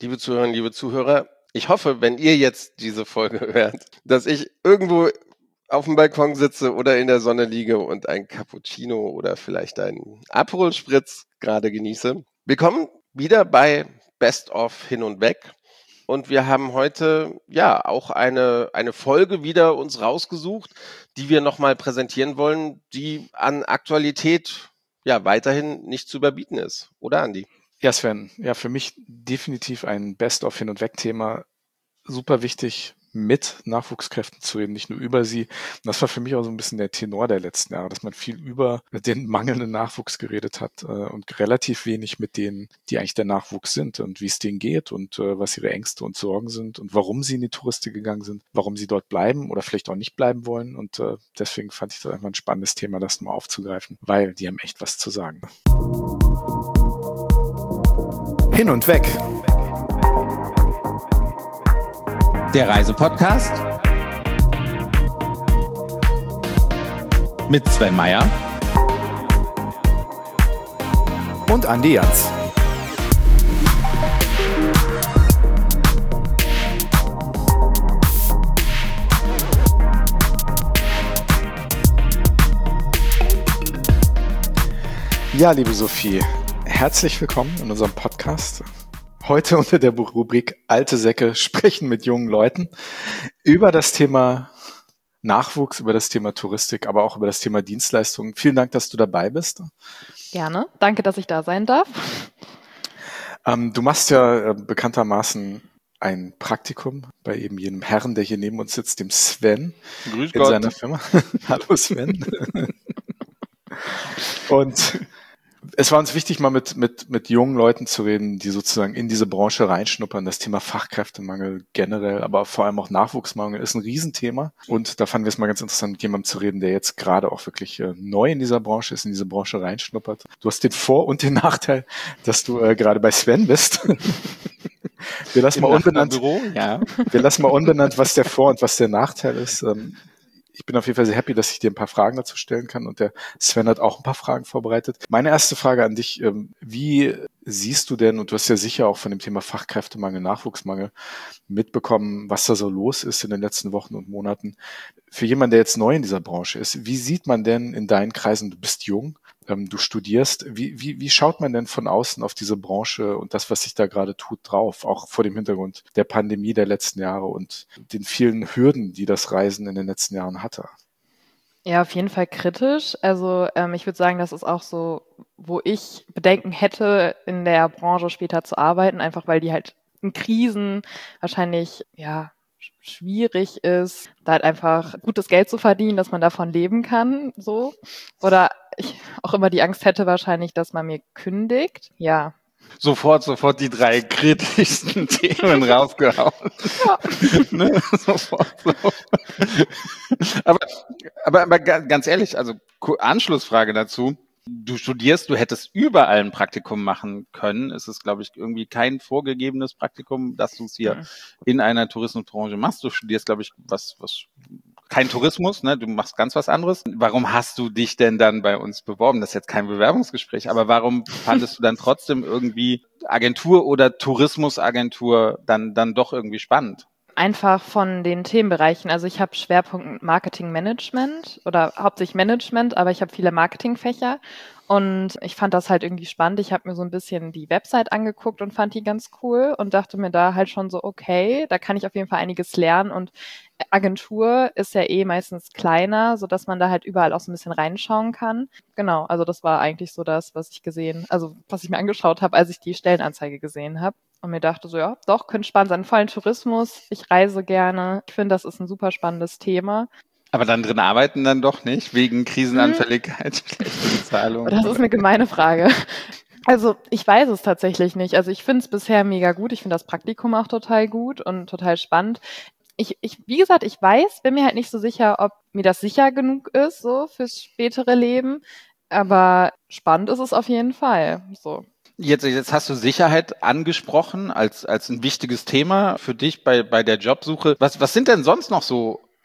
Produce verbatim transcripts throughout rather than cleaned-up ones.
Liebe Zuhörerinnen, liebe Zuhörer, ich hoffe, wenn ihr jetzt diese Folge hört, dass ich irgendwo auf dem Balkon sitze oder in der Sonne liege und ein Cappuccino oder vielleicht einen Aperol Spritz gerade genieße. Willkommen wieder bei Best of Hin und Weg. Und wir haben heute ja auch eine, eine Folge wieder uns rausgesucht, die wir nochmal präsentieren wollen, die an Aktualität ja weiterhin nicht zu überbieten ist. Oder, Andi? Ja, Sven, ja, für mich definitiv ein Best of Hin- und Weg-Thema. Super wichtig, mit Nachwuchskräften zu reden, nicht nur über sie. Und das war für mich auch so ein bisschen der Tenor der letzten Jahre, dass man viel über den mangelnden Nachwuchs geredet hat äh, und relativ wenig mit denen, die eigentlich der Nachwuchs sind und wie es denen geht und äh, was ihre Ängste und Sorgen sind und warum sie in die Touristik gegangen sind, warum sie dort bleiben oder vielleicht auch nicht bleiben wollen. Und äh, deswegen fand ich das einfach ein spannendes Thema, das mal aufzugreifen, weil die haben echt was zu sagen. Hin und Weg. Der Reisepodcast mit Sven Meyer und Andi Jans. Ja, liebe Sophie, herzlich willkommen in unserem Podcast. Heute unter der Rubrik Alte Säcke sprechen mit jungen Leuten über das Thema Nachwuchs, über das Thema Touristik, aber auch über das Thema Dienstleistungen. Vielen Dank, dass du dabei bist. Gerne. Danke, dass ich da sein darf. Ähm, du machst ja äh, bekanntermaßen ein Praktikum bei eben jenem Herrn, der hier neben uns sitzt, dem Sven. Grüß in Gott. Seiner Firma. Hallo Sven. Und es war uns wichtig, mal mit, mit, mit jungen Leuten zu reden, die sozusagen in diese Branche reinschnuppern. Das Thema Fachkräftemangel generell, aber vor allem auch Nachwuchsmangel ist ein Riesenthema. Und da fanden wir es mal ganz interessant, mit jemandem zu reden, der jetzt gerade auch wirklich äh, neu in dieser Branche ist, in diese Branche reinschnuppert. Du hast den Vor- und den Nachteil, dass du äh, gerade bei Sven bist. Wir lassen mal unbenannt, Büro, ja. wir lassen mal unbenannt, was der Vor- und was der Nachteil ist. Ähm, Ich bin auf jeden Fall sehr happy, dass ich dir ein paar Fragen dazu stellen kann und der Sven hat auch ein paar Fragen vorbereitet. Meine erste Frage an dich, wie siehst du denn, und du hast ja sicher auch von dem Thema Fachkräftemangel, Nachwuchsmangel mitbekommen, was da so los ist in den letzten Wochen und Monaten. Für jemanden, der jetzt neu in dieser Branche ist, wie sieht man denn in deinen Kreisen, du bist jung, du studierst, wie, wie, wie schaut man denn von außen auf diese Branche und das, was sich da gerade tut, drauf, auch vor dem Hintergrund der Pandemie der letzten Jahre und den vielen Hürden, die das Reisen in den letzten Jahren hatte? Ja, auf jeden Fall kritisch. Also ähm, ich würde sagen, das ist auch so, wo ich Bedenken hätte, in der Branche später zu arbeiten, einfach weil die halt in Krisen wahrscheinlich, ja, schwierig ist, da halt einfach gutes Geld zu verdienen, dass man davon leben kann, so. Oder ich auch immer die Angst hätte wahrscheinlich, dass man mir kündigt. Ja. Sofort, sofort die drei kritischsten Themen rausgehauen. Ja. Ne? Sofort so. aber, aber, aber ganz ehrlich, also Anschlussfrage dazu. Du studierst, du hättest überall ein Praktikum machen können. Es ist, glaube ich, irgendwie kein vorgegebenes Praktikum, dass du es hier mhm. in einer Tourismusbranche machst. Du studierst, glaube ich, was, was, kein Tourismus, ne? Du machst ganz was anderes. Warum hast du dich denn dann bei uns beworben? Das ist jetzt kein Bewerbungsgespräch, aber warum fandest du dann trotzdem irgendwie Agentur oder Tourismusagentur dann, dann doch irgendwie spannend? Einfach von den Themenbereichen. Also ich habe Schwerpunkt Marketingmanagement oder hauptsächlich Management, aber ich habe viele Marketingfächer und ich fand das halt irgendwie spannend. Ich habe mir so ein bisschen die Website angeguckt und fand die ganz cool und dachte mir da halt schon so, okay, da kann ich auf jeden Fall einiges lernen und Agentur ist ja eh meistens kleiner, sodass man da halt überall auch so ein bisschen reinschauen kann. Genau, also das war eigentlich so das, was ich gesehen, also was ich mir angeschaut habe, als ich die Stellenanzeige gesehen habe. Und mir dachte so, ja, doch, könnte spannend sein. Vor allem Tourismus, ich reise gerne. Ich finde, das ist ein super spannendes Thema. Aber dann drin arbeiten dann doch nicht, wegen Krisenanfälligkeit, hm. schlechte Bezahlung? Das ist eine gemeine Frage. Also ich weiß es tatsächlich nicht. Also ich finde es bisher mega gut. Ich finde das Praktikum auch total gut und total spannend. Ich, ich, wie gesagt, ich weiß, bin mir halt nicht so sicher, ob mir das sicher genug ist, so fürs spätere Leben. Aber spannend ist es auf jeden Fall. So. Jetzt, jetzt hast du Sicherheit angesprochen als, als ein wichtiges Thema für dich bei, bei der Jobsuche. Was, was sind denn sonst noch so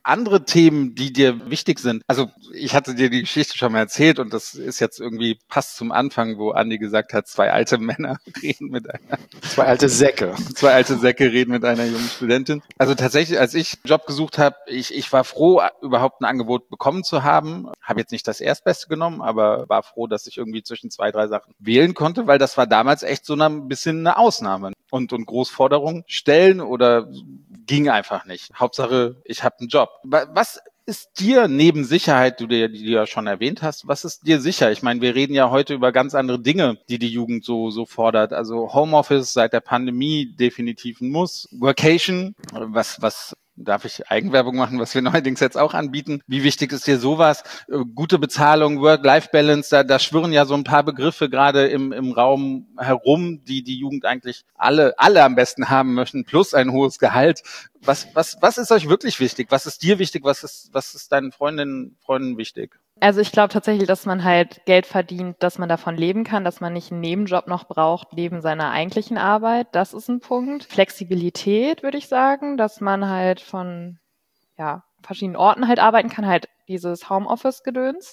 andere Themen, die dir wichtig sind? Also ich hatte dir die Geschichte schon mal erzählt und das ist jetzt irgendwie passt zum Anfang, wo Andi gesagt hat, zwei alte Männer reden mit einer... Zwei alte Säcke. Zwei alte Säcke reden mit einer jungen Studentin. Also tatsächlich, als ich einen Job gesucht habe, ich, ich war froh, überhaupt ein Angebot bekommen zu haben. Habe jetzt nicht das Erstbeste genommen, aber war froh, dass ich irgendwie zwischen zwei, drei Sachen wählen konnte, weil das war damals echt so ein bisschen eine Ausnahme. Und, und Großforderungen stellen oder ging einfach nicht. Hauptsache, ich habe einen Job. Was ist dir neben Sicherheit, du dir, die du ja schon erwähnt hast, was ist dir sicher? Ich meine, wir reden ja heute über ganz andere Dinge, die die Jugend so so fordert. Also Homeoffice seit der Pandemie definitiv ein Muss. Workation, was was darf ich Eigenwerbung machen, was wir neuerdings jetzt auch anbieten? Wie wichtig ist dir sowas? Gute Bezahlung, Work-Life-Balance, da, da schwirren ja so ein paar Begriffe gerade im, im Raum herum, die die Jugend eigentlich alle, alle am besten haben möchten, plus ein hohes Gehalt. Was, was, was ist euch wirklich wichtig? Was ist dir wichtig? Was ist, was ist deinen Freundinnen, Freunden wichtig? Also ich glaube tatsächlich, dass man halt Geld verdient, dass man davon leben kann, dass man nicht einen Nebenjob noch braucht neben seiner eigentlichen Arbeit. Das ist ein Punkt. Flexibilität, würde ich sagen, dass man halt von ja, verschiedenen Orten halt arbeiten kann, halt dieses Homeoffice-Gedöns.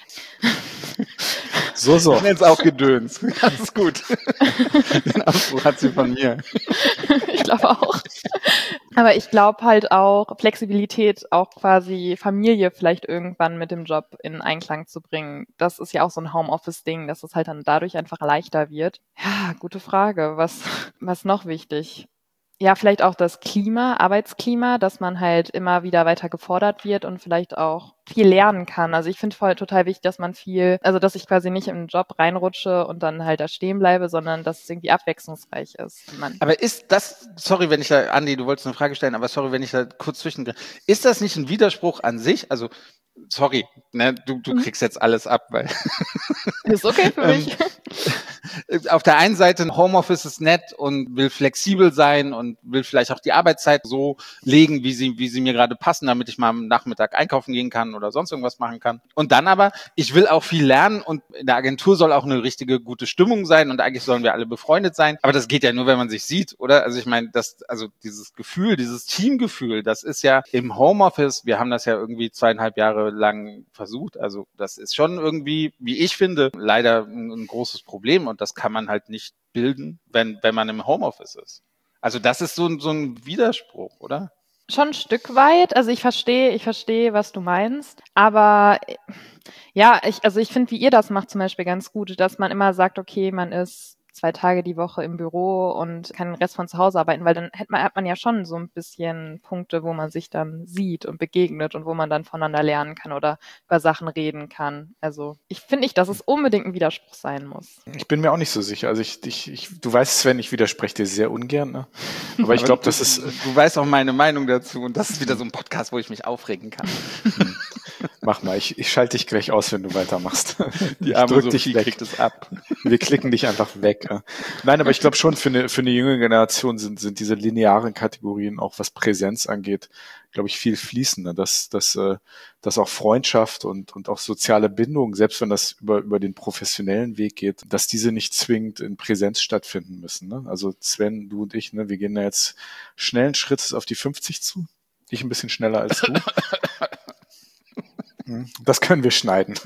So, so. Ich nenne es auch Gedöns. Ganz gut. Den Ausdruck hat sie von mir. Ich glaube auch. Aber ich glaube halt auch Flexibilität, auch quasi Familie vielleicht irgendwann mit dem Job in Einklang zu bringen. Das ist ja auch so ein Homeoffice-Ding, dass es halt dann dadurch einfach leichter wird. Ja, gute Frage. Was, was noch wichtig? Ja, vielleicht auch das Klima, Arbeitsklima, dass man halt immer wieder weiter gefordert wird und vielleicht auch viel lernen kann. Also ich finde voll total wichtig, dass man viel, also dass ich quasi nicht im Job reinrutsche und dann halt da stehen bleibe, sondern dass es irgendwie abwechslungsreich ist. Man aber ist das, sorry, wenn ich da, Andi, du wolltest eine Frage stellen, aber sorry, wenn ich da kurz zwischengreife. Ist das nicht ein Widerspruch an sich? Also, sorry, ne, du, du kriegst jetzt alles ab, weil... Ist okay für mich. Auf der einen Seite, Homeoffice ist nett und will flexibel sein und will vielleicht auch die Arbeitszeit so legen, wie sie, wie sie mir gerade passen, damit ich mal am Nachmittag einkaufen gehen kann oder sonst irgendwas machen kann. Und dann aber, ich will auch viel lernen und in der Agentur soll auch eine richtige gute Stimmung sein und eigentlich sollen wir alle befreundet sein. Aber das geht ja nur, wenn man sich sieht, oder? Also ich meine, das, also dieses Gefühl, dieses Teamgefühl, das ist ja im Homeoffice, wir haben das ja irgendwie zweieinhalb Jahre lang versucht. Also das ist schon irgendwie, wie ich finde, leider ein, ein großes Problem und das kann man halt nicht bilden, wenn, wenn man im Homeoffice ist. Also das ist so, so ein Widerspruch, oder? Schon ein Stück weit. Also ich verstehe, ich verstehe, was du meinst. Aber ja, ich, also ich finde, wie ihr das macht zum Beispiel ganz gut, dass man immer sagt, okay, man ist zwei Tage die Woche im Büro und kann den Rest von zu Hause arbeiten, weil dann hat man, hat man ja schon so ein bisschen Punkte, wo man sich dann sieht und begegnet und wo man dann voneinander lernen kann oder über Sachen reden kann. Also ich finde nicht, dass es unbedingt ein Widerspruch sein muss. Ich bin mir auch nicht so sicher. Also ich, ich, ich du weißt, Sven, ich widerspreche dir sehr ungern, ne? Aber ich glaube, das ist... Du weißt auch meine Meinung dazu und das ist wieder so ein Podcast, wo ich mich aufregen kann. Mach mal, ich, ich schalte dich gleich aus, wenn du weitermachst. Die ich arme drück Sophie dich weg. kriegt es ab. Wir klicken dich einfach weg. Nein, aber ich glaube schon, für eine, für eine jüngere Generation sind, sind diese linearen Kategorien, auch was Präsenz angeht, glaube ich, viel fließender, dass, dass, dass auch Freundschaft und, und auch soziale Bindung, selbst wenn das über, über den professionellen Weg geht, dass diese nicht zwingend in Präsenz stattfinden müssen. Ne? Also Sven, du und ich, ne, wir gehen da jetzt schnellen Schrittes auf die fünfzig zu. Ich ein bisschen schneller als du. Das können wir schneiden.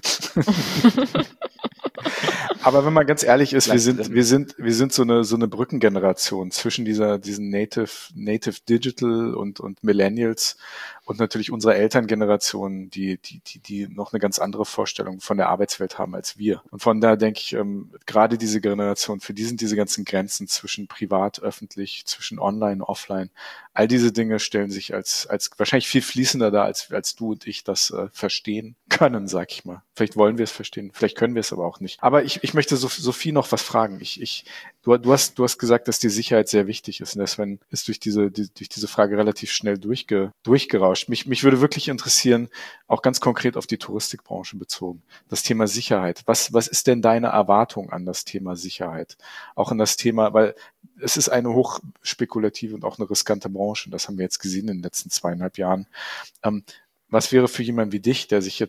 Aber wenn man ganz ehrlich ist, wir sind, wir sind, wir sind so eine, so eine Brückengeneration zwischen dieser, diesen Native, Native Digital und, und Millennials und natürlich unserer Elterngeneration, die, die, die, die noch eine ganz andere Vorstellung von der Arbeitswelt haben als wir. Und von daher denke ich, ähm, gerade diese Generation, für die sind diese ganzen Grenzen zwischen privat, öffentlich, zwischen online, offline, all diese Dinge stellen sich als, als wahrscheinlich viel fließender dar, als, als du und ich das äh, verstehen können, sag ich mal. Vielleicht wollen wir es verstehen, vielleicht können wir es aber auch nicht. Aber ich, ich möchte Sophie noch was fragen. Ich, ich, du, du hast, du hast gesagt, dass die Sicherheit sehr wichtig ist. Und Sven ist durch diese, die, durch diese Frage relativ schnell durchge, durchgerauscht. Mich, mich würde wirklich interessieren, auch ganz konkret auf die Touristikbranche bezogen, das Thema Sicherheit. Was, was ist denn deine Erwartung an das Thema Sicherheit? Auch an das Thema, weil es ist eine hochspekulative und auch eine riskante Branche. Das haben wir jetzt gesehen in den letzten zweieinhalb Jahren. Ähm, was wäre für jemanden wie dich, der sich jetzt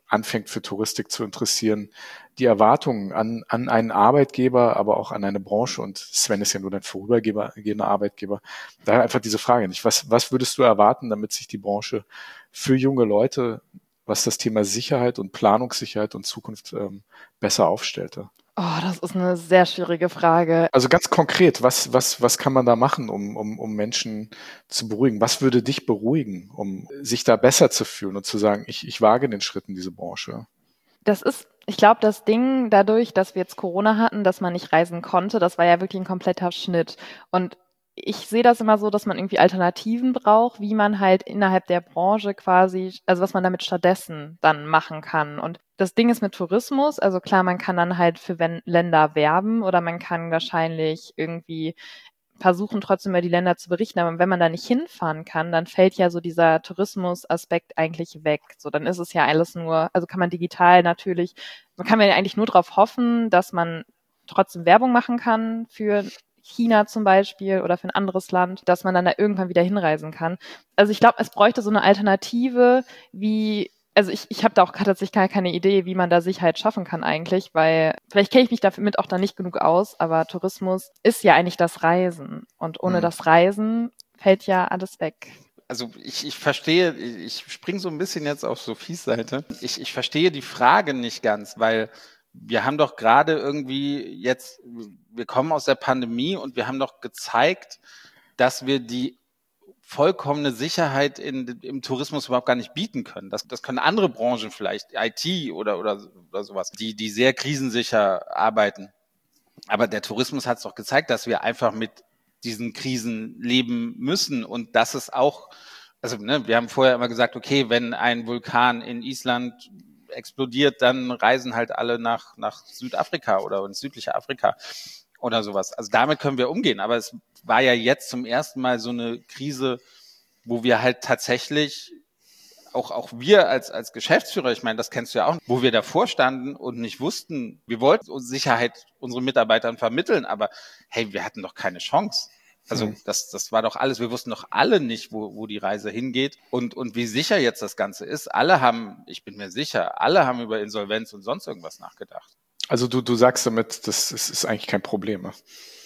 anfängt für Touristik zu interessieren, die Erwartungen an, an einen Arbeitgeber, aber auch an eine Branche, und Sven ist ja nur dein vorübergehender Arbeitgeber, daher einfach diese Frage nicht. Was, was würdest du erwarten, damit sich die Branche für junge Leute, was das Thema Sicherheit und Planungssicherheit und Zukunft ähm, besser aufstellte? Oh, das ist eine sehr schwierige Frage. Also ganz konkret, was, was, was kann man da machen, um, um, um Menschen zu beruhigen? Was würde dich beruhigen, um sich da besser zu fühlen und zu sagen, ich, ich wage den Schritt in diese Branche? Das ist, ich glaube, das Ding dadurch, dass wir jetzt Corona hatten, dass man nicht reisen konnte, das war ja wirklich ein kompletter Schnitt. Und ich sehe das immer so, dass man irgendwie Alternativen braucht, wie man halt innerhalb der Branche quasi, also was man damit stattdessen dann machen kann. Und das Ding ist mit Tourismus, also klar, man kann dann halt für Wen- Länder werben oder man kann wahrscheinlich irgendwie versuchen, trotzdem über die Länder zu berichten. Aber wenn man da nicht hinfahren kann, dann fällt ja so dieser Tourismusaspekt eigentlich weg. So, dann ist es ja alles nur, also kann man digital natürlich, man kann ja eigentlich nur darauf hoffen, dass man trotzdem Werbung machen kann für China zum Beispiel oder für ein anderes Land, dass man dann da irgendwann wieder hinreisen kann. Also ich glaube, es bräuchte so eine Alternative, wie, also ich, ich habe da auch tatsächlich gar keine Idee, wie man da Sicherheit schaffen kann eigentlich, weil vielleicht kenne ich mich damit auch dann nicht genug aus, aber Tourismus ist ja eigentlich das Reisen und ohne Mhm. das Reisen fällt ja alles weg. Also ich, ich verstehe, ich springe so ein bisschen jetzt auf Sophies Seite. Ich, ich verstehe die Frage nicht ganz, weil wir haben doch gerade irgendwie jetzt, wir kommen aus der Pandemie und wir haben doch gezeigt, dass wir die vollkommene Sicherheit in, im Tourismus überhaupt gar nicht bieten können. Das, das können andere Branchen vielleicht, I T oder, oder, oder sowas, die, die sehr krisensicher arbeiten. Aber der Tourismus hat es doch gezeigt, dass wir einfach mit diesen Krisen leben müssen und dass es auch, also ne, wir haben vorher immer gesagt, okay, wenn ein Vulkan in Island explodiert, dann reisen halt alle nach, nach Südafrika oder ins südliche Afrika oder sowas. Also damit können wir umgehen. Aber es war ja jetzt zum ersten Mal so eine Krise, wo wir halt tatsächlich, auch, auch wir als, als Geschäftsführer, ich meine, das kennst du ja auch, wo wir davor standen und nicht wussten, wir wollten uns Sicherheit unseren Mitarbeitern vermitteln, aber hey, wir hatten doch keine Chance. Also Mhm. das, das war doch alles, wir wussten doch alle nicht, wo, wo die Reise hingeht und, und wie sicher jetzt das Ganze ist. Alle haben, ich bin mir sicher, alle haben über Insolvenz und sonst irgendwas nachgedacht. Also du, du sagst damit, das ist, ist eigentlich kein Problem. Ne?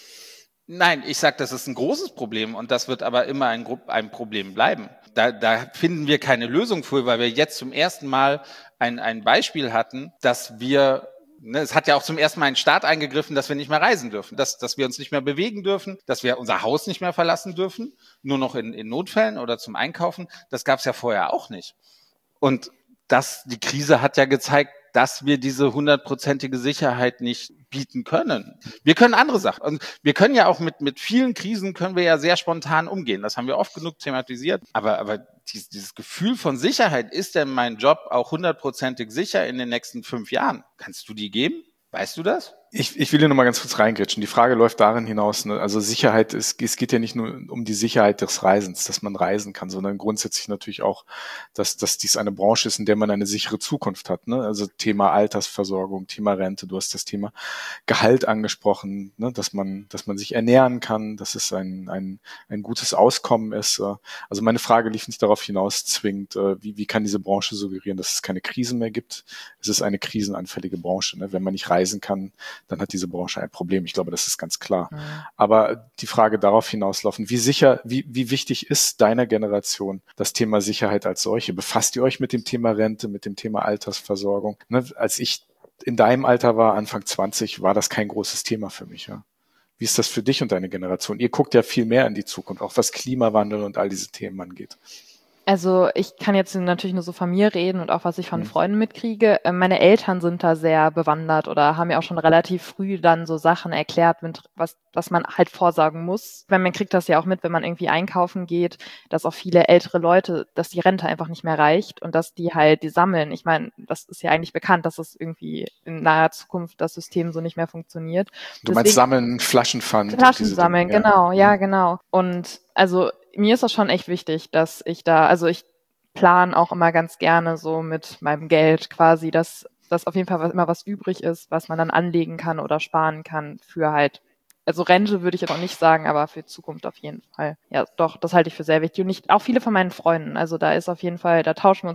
Nein, ich sage, das ist ein großes Problem und das wird aber immer ein, Gru- ein Problem bleiben. Da, da finden wir keine Lösung für, weil wir jetzt zum ersten Mal ein, ein Beispiel hatten, dass wir, ne, es hat ja auch zum ersten Mal ein Staat eingegriffen, dass wir nicht mehr reisen dürfen, dass, dass wir uns nicht mehr bewegen dürfen, dass wir unser Haus nicht mehr verlassen dürfen, nur noch in, in Notfällen oder zum Einkaufen. Das gab es ja vorher auch nicht. Und das, die Krise hat ja gezeigt, dass wir diese hundertprozentige Sicherheit nicht bieten können. Wir können andere Sachen. Und wir können ja auch mit, mit vielen Krisen können wir ja sehr spontan umgehen. Das haben wir oft genug thematisiert. Aber, aber dieses, dieses Gefühl von Sicherheit, ist denn mein Job auch hundertprozentig sicher in den nächsten fünf Jahren? Kannst du die geben? Weißt du das? Ich, ich will hier nochmal ganz kurz reingrätschen. Die Frage läuft darin hinaus, ne? Also Sicherheit, es, es geht ja nicht nur um die Sicherheit des Reisens, dass man reisen kann, sondern grundsätzlich natürlich auch, dass, dass dies eine Branche ist, in der man eine sichere Zukunft hat. Ne? Also Thema Altersversorgung, Thema Rente, du hast das Thema Gehalt angesprochen, ne? dass man, dass man sich ernähren kann, dass es ein, ein, ein gutes Auskommen ist. Also meine Frage lief nicht darauf hinaus zwingend, wie, wie kann diese Branche suggerieren, dass es keine Krisen mehr gibt. Es ist eine krisenanfällige Branche. Ne? Wenn man nicht reisen kann, dann hat diese Branche ein Problem. Ich glaube, das ist ganz klar. Mhm. Aber die Frage darauf hinauslaufen, wie sicher, wie, wie wichtig ist deiner Generation das Thema Sicherheit als solche? Befasst ihr euch mit dem Thema Rente, mit dem Thema Altersversorgung? Ne? Als ich in deinem Alter war, Anfang zwanzig, war das kein großes Thema für mich. Ja? Wie ist das für dich und deine Generation? Ihr guckt ja viel mehr in die Zukunft, auch was Klimawandel und all diese Themen angeht. Also ich kann jetzt natürlich nur so von mir reden und auch, was ich von Freunden mitkriege. Meine Eltern sind da sehr bewandert oder haben mir auch schon relativ früh dann so Sachen erklärt, was, was man halt vorsorgen muss. Weil man kriegt das ja auch mit, wenn man irgendwie einkaufen geht, dass auch viele ältere Leute, dass die Rente einfach nicht mehr reicht und dass die halt die sammeln. Ich meine, das ist ja eigentlich bekannt, dass es irgendwie in naher Zukunft das System so nicht mehr funktioniert. Du meinst Deswegen, sammeln, Flaschenpfand? Flaschen sammeln, Dinge, genau, ja, ja, genau. Und also mir ist das schon echt wichtig, dass ich da, also ich plane auch immer ganz gerne so mit meinem Geld quasi, dass, dass auf jeden Fall was, immer was übrig ist, was man dann anlegen kann oder sparen kann für halt, also Rente würde ich jetzt auch nicht sagen, aber für Zukunft auf jeden Fall. Ja, doch, das halte ich für sehr wichtig. Und ich, auch viele von meinen Freunden, also da ist auf jeden Fall, da tauschen wir uns auch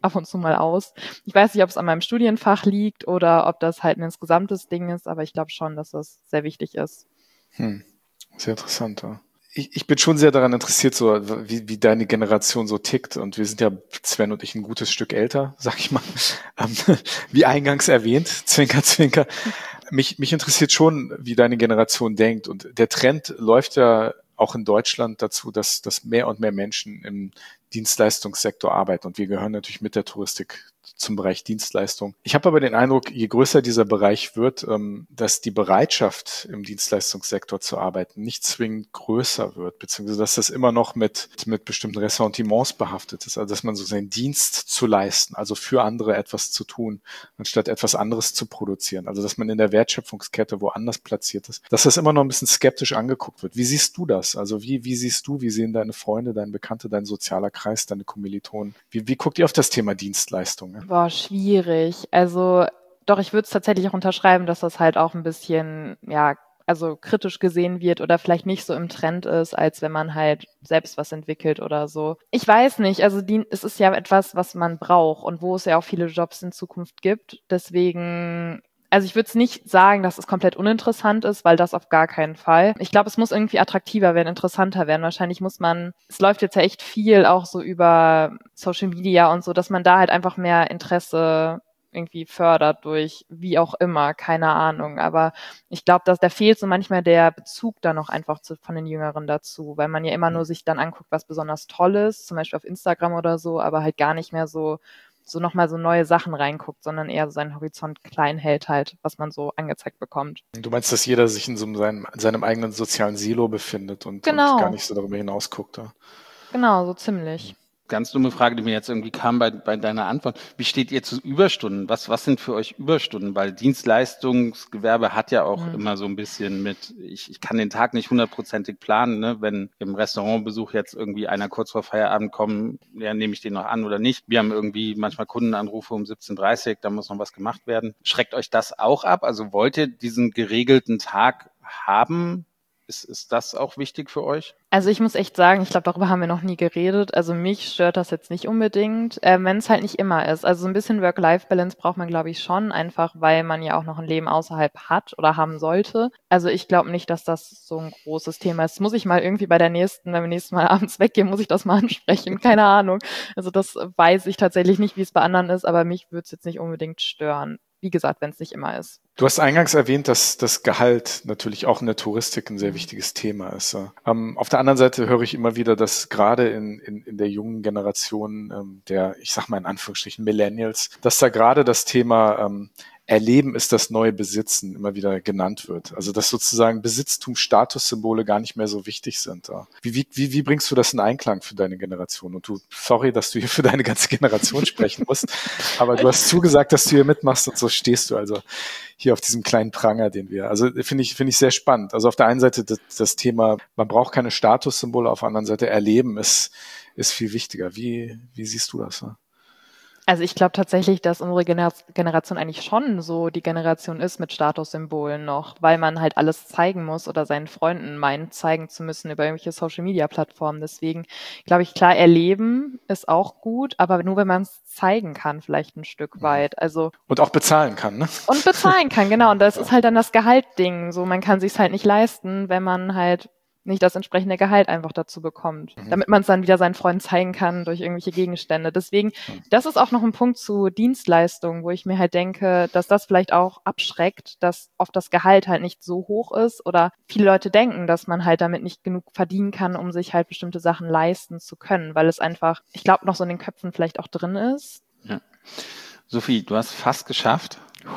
ab und zu mal aus. Ich weiß nicht, ob es an meinem Studienfach liegt oder ob das halt ein insgesamtes Ding ist, aber ich glaube schon, dass das sehr wichtig ist. Hm. Sehr interessant, ja. Ich, ich bin schon sehr daran interessiert, so wie, wie deine Generation so tickt. Und wir sind ja, Sven und ich, ein gutes Stück älter, sag ich mal. Ähm, wie eingangs erwähnt, Zwinker, Zwinker. Mich, mich interessiert schon, wie deine Generation denkt. Und der Trend läuft ja auch in Deutschland dazu, dass, dass mehr und mehr Menschen im Dienstleistungssektor arbeiten. Und wir gehören natürlich mit der Touristik zum Bereich Dienstleistung. Ich habe aber den Eindruck, je größer dieser Bereich wird, dass die Bereitschaft im Dienstleistungssektor zu arbeiten nicht zwingend größer wird, beziehungsweise dass das immer noch mit, mit bestimmten Ressentiments behaftet ist. Also dass man so seinen Dienst zu leisten, also für andere etwas zu tun, anstatt etwas anderes zu produzieren. Also dass man in der Wertschöpfungskette woanders platziert ist, dass das immer noch ein bisschen skeptisch angeguckt wird. Wie siehst du das? Also wie, wie siehst du, wie sehen deine Freunde, deine Bekannte, dein sozialer Kreis, deine Kommilitonen? Wie, wie guckt ihr auf das Thema Dienstleistung? Boah, schwierig. Also doch, ich würde es tatsächlich auch unterschreiben, dass das halt auch ein bisschen, ja, also kritisch gesehen wird oder vielleicht nicht so im Trend ist, als wenn man halt selbst was entwickelt oder so. Ich weiß nicht, also die, es ist ja etwas, was man braucht und wo es ja auch viele Jobs in Zukunft gibt. Deswegen, also ich würde es nicht sagen, dass es komplett uninteressant ist, weil das auf gar keinen Fall. Ich glaube, es muss irgendwie attraktiver werden, interessanter werden. Wahrscheinlich muss man, es läuft jetzt ja echt viel auch so über Social Media und so, dass man da halt einfach mehr Interesse irgendwie fördert durch wie auch immer, keine Ahnung. Aber ich glaube, dass da fehlt so manchmal der Bezug da noch einfach zu, von den Jüngeren dazu, weil man ja immer nur sich dann anguckt, was besonders toll ist, zum Beispiel auf Instagram oder so, aber halt gar nicht mehr so so nochmal so neue Sachen reinguckt, sondern eher so seinen Horizont klein hält halt, was man so angezeigt bekommt. Du meinst, dass jeder sich in so seinem, seinem eigenen sozialen Silo befindet und, genau. und gar nicht so darüber hinaus guckt? Ja? Genau, so ziemlich. Ganz dumme Frage, die mir jetzt irgendwie kam bei, bei deiner Antwort. Wie steht ihr zu Überstunden? Was, was sind für euch Überstunden? Weil Dienstleistungsgewerbe hat ja auch mhm. immer so ein bisschen mit, ich, ich kann den Tag nicht hundertprozentig planen, ne? Wenn im Restaurantbesuch jetzt irgendwie einer kurz vor Feierabend kommt, ja, nehme ich den noch an oder nicht. Wir haben irgendwie manchmal Kundenanrufe um siebzehn Uhr dreißig, da muss noch was gemacht werden. Schreckt euch das auch ab? Also wollt ihr diesen geregelten Tag haben? Ist, ist das auch wichtig für euch? Also ich muss echt sagen, ich glaube, darüber haben wir noch nie geredet. Also mich stört das jetzt nicht unbedingt, äh, wenn es halt nicht immer ist. Also so ein bisschen Work-Life-Balance braucht man, glaube ich, schon, einfach weil man ja auch noch ein Leben außerhalb hat oder haben sollte. Also ich glaube nicht, dass das so ein großes Thema ist. Das muss ich mal irgendwie bei der nächsten, wenn wir nächstes Mal abends weggehen, muss ich das mal ansprechen. Keine Ahnung. Also das weiß ich tatsächlich nicht, wie es bei anderen ist, aber mich würde es jetzt nicht unbedingt stören. Wie gesagt, wenn es nicht immer ist. Du hast eingangs erwähnt, dass das Gehalt natürlich auch in der Touristik ein sehr wichtiges Thema ist. Ähm, auf der anderen Seite höre ich immer wieder, dass gerade in, in, in der jungen Generation ähm, der, ich sag mal in Anführungsstrichen Millennials, dass da gerade das Thema ähm, Erleben ist das neue Besitzen immer wieder genannt wird. Also dass sozusagen Besitztum, Statussymbole gar nicht mehr so wichtig sind. Wie, wie, wie, wie bringst du das in Einklang für deine Generation? Und du, sorry, dass du hier für deine ganze Generation sprechen musst, aber du hast zugesagt, dass du hier mitmachst und so stehst du also hier auf diesem kleinen Pranger, den wir, also finde ich, finde ich sehr spannend. Also auf der einen Seite das, das Thema, man braucht keine Statussymbole, auf der anderen Seite Erleben ist, ist viel wichtiger. Wie, wie siehst du das? Ne? Also ich glaube tatsächlich, dass unsere Gener- Generation eigentlich schon so die Generation ist mit Statussymbolen noch, weil man halt alles zeigen muss oder seinen Freunden meint, zeigen zu müssen über irgendwelche Social-Media-Plattformen. Deswegen glaube ich, klar, erleben ist auch gut, aber nur wenn man es zeigen kann, vielleicht ein Stück weit. Also und auch bezahlen kann, ne? Und bezahlen kann, genau. Und das ist halt dann das Gehaltding. So, man kann sich's halt nicht leisten, wenn man halt nicht das entsprechende Gehalt einfach dazu bekommt, mhm. damit man es dann wieder seinen Freunden zeigen kann durch irgendwelche Gegenstände. Deswegen, das ist auch noch ein Punkt zu Dienstleistungen, wo ich mir halt denke, dass das vielleicht auch abschreckt, dass oft das Gehalt halt nicht so hoch ist oder viele Leute denken, dass man halt damit nicht genug verdienen kann, um sich halt bestimmte Sachen leisten zu können, weil es einfach, ich glaube, noch so in den Köpfen vielleicht auch drin ist. Ja. Sophie, du hast fast geschafft.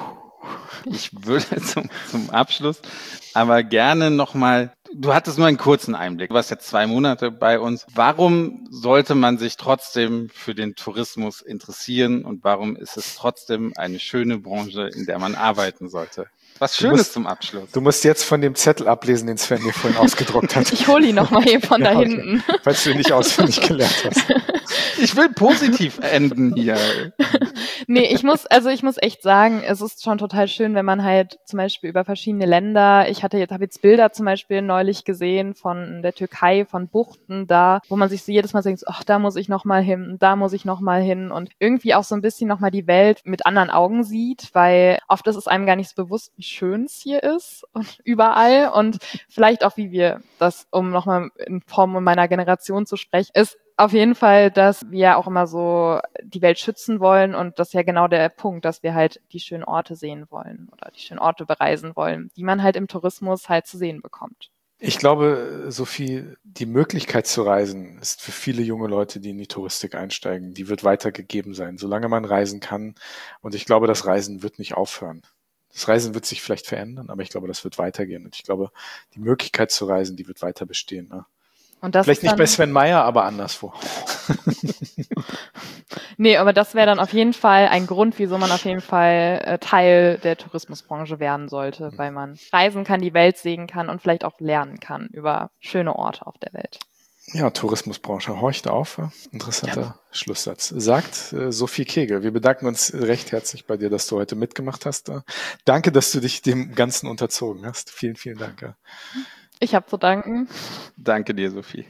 Ich würde zum, zum Abschluss aber gerne nochmal, du hattest nur einen kurzen Einblick, du warst jetzt zwei Monate bei uns. Warum sollte man sich trotzdem für den Tourismus interessieren und warum ist es trotzdem eine schöne Branche, in der man arbeiten sollte? Was Schönes musst, zum Abschluss. Du musst jetzt von dem Zettel ablesen, den Sven dir vorhin ausgedruckt hat. Ich hole ihn nochmal hier von ja, da okay. hinten. Falls du ihn nicht auswendig gelernt hast. Ich will positiv enden hier. Nee, ich muss, also ich muss echt sagen, es ist schon total schön, wenn man halt zum Beispiel über verschiedene Länder, ich hatte jetzt, habe jetzt Bilder zum Beispiel neulich gesehen von der Türkei, von Buchten da, wo man sich so jedes Mal denkt, ach, da muss ich nochmal hin, da muss ich nochmal hin und irgendwie auch so ein bisschen nochmal die Welt mit anderen Augen sieht, weil oft ist es einem gar nicht so bewusst, wie schön es hier ist und überall und vielleicht auch, wie wir das, um nochmal in Form meiner Generation zu sprechen, ist auf jeden Fall, dass wir auch immer so die Welt schützen wollen und das ist ja genau der Punkt, dass wir halt die schönen Orte sehen wollen oder die schönen Orte bereisen wollen, die man halt im Tourismus halt zu sehen bekommt. Ich glaube, Sophie, die Möglichkeit zu reisen ist für viele junge Leute, die in die Touristik einsteigen, die wird weitergegeben sein, solange man reisen kann. Und ich glaube, das Reisen wird nicht aufhören. Das Reisen wird sich vielleicht verändern, aber ich glaube, das wird weitergehen. Und ich glaube, die Möglichkeit zu reisen, die wird weiter bestehen. Ne? Und das Vielleicht ist nicht dann, bei Sven Meyer, aber anderswo. Nee, aber das wäre dann auf jeden Fall ein Grund, wieso man auf jeden Fall äh, Teil der Tourismusbranche werden sollte, weil man reisen kann, die Welt sehen kann und vielleicht auch lernen kann über schöne Orte auf der Welt. Ja, Tourismusbranche horcht auf. Interessanter ja. Schlusssatz. Sagt äh, Sophie Kegel. Wir bedanken uns recht herzlich bei dir, dass du heute mitgemacht hast. Äh, danke, dass du dich dem Ganzen unterzogen hast. Vielen, vielen Dank. Ja. Ich habe zu danken. Danke dir, Sophie.